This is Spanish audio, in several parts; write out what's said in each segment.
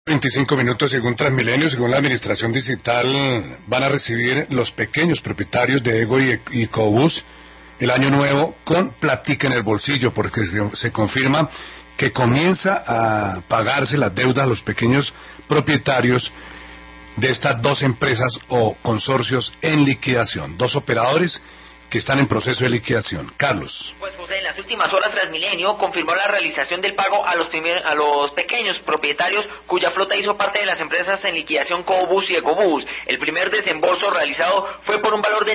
25 minutos según Transmilenio, según la administración digital, van a recibir los pequeños propietarios de Ego y Ecobús el año nuevo con platica en el bolsillo, porque se confirma que comienza a pagarse las deudas a los pequeños propietarios de estas dos empresas o consorcios en liquidación, dos operadores que están en proceso de liquidación. Carlos. Pues José, en las últimas horas Transmilenio confirmó la realización del pago a los pequeños propietarios cuya flota hizo parte de las empresas en liquidación Cobus y Ecobús. El primer desembolso realizado fue por un valor de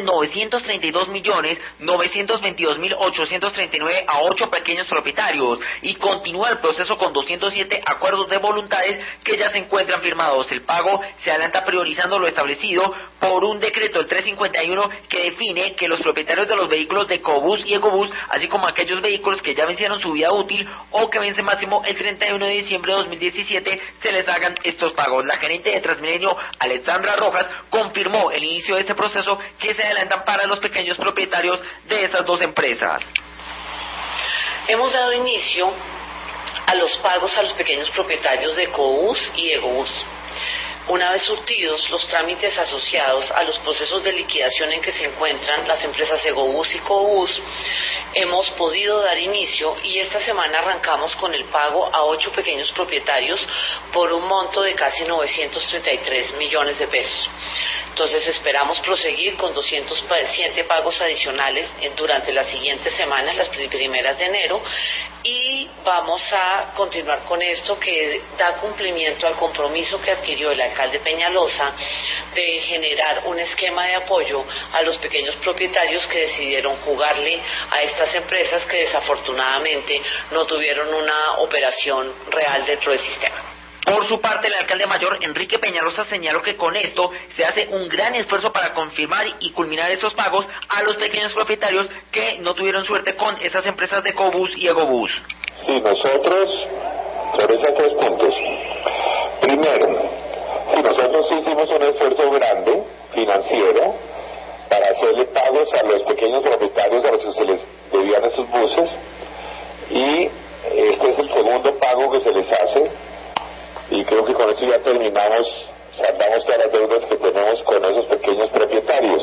932.922.839 a 8 pequeños propietarios y continúa el proceso con 207 acuerdos de voluntades que ya se encuentran firmados. El pago se adelanta priorizando lo establecido por un decreto, el 351, que define que los propietarios de los vehículos de Cobus y Ecobús, así como aquellos vehículos que ya vencieron su vida útil o que vencen máximo el 31 de diciembre de 2017, se les hagan estos pagos. La gerente de Transmilenio, Alexandra Rojas, confirmó el inicio de este proceso que se adelantan para los pequeños propietarios de estas dos empresas. Hemos dado inicio a los pagos a los pequeños propietarios de Ecobús y Ecobús. Una vez surtidos los trámites asociados a los procesos de liquidación en que se encuentran las empresas Ecobús y Ecobús, hemos podido dar inicio y esta semana arrancamos con el pago a 8 pequeños propietarios por un monto de casi 933 millones de pesos. Entonces esperamos proseguir con 207 pagos adicionales durante las siguientes semanas, las primeras de enero, y vamos a continuar con esto que da cumplimiento al compromiso que adquirió el alcalde Peñalosa de generar un esquema de apoyo a los pequeños propietarios que decidieron jugarle a estas empresas que desafortunadamente no tuvieron una operación real dentro del sistema. Por su parte, el alcalde mayor, Enrique Peñalosa, señaló que con esto se hace un gran esfuerzo para confirmar y culminar esos pagos a los pequeños propietarios que no tuvieron suerte con esas empresas de Cobus y Ecobús. Sí, nosotros, sobre esos 3 puntos. Primero, sí, nosotros hicimos un esfuerzo grande, financiero, para hacerle pagos a los pequeños propietarios a los que se les debían esos buses, y este es el segundo pago que se les hace. Y creo que con esto ya terminamos, saldamos todas las deudas que tenemos con esos pequeños propietarios.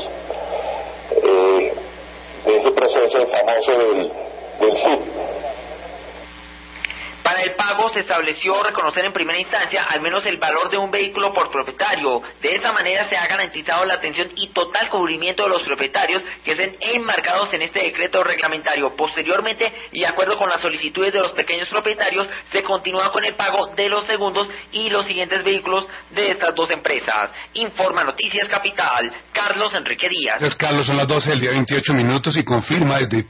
De ese proceso famoso del CID. Para el pago se estableció reconocer en primera instancia al menos el valor de un vehículo por propietario. De esa manera se ha garantizado la atención y total cubrimiento de los propietarios que estén enmarcados en este decreto reglamentario. Posteriormente, y de acuerdo con las solicitudes de los pequeños propietarios, se continúa con el pago de los segundos y los siguientes vehículos de estas dos empresas. Informa Noticias Capital, Carlos Enrique Díaz. Carlos, son las 12 del día 28 minutos y confirma desde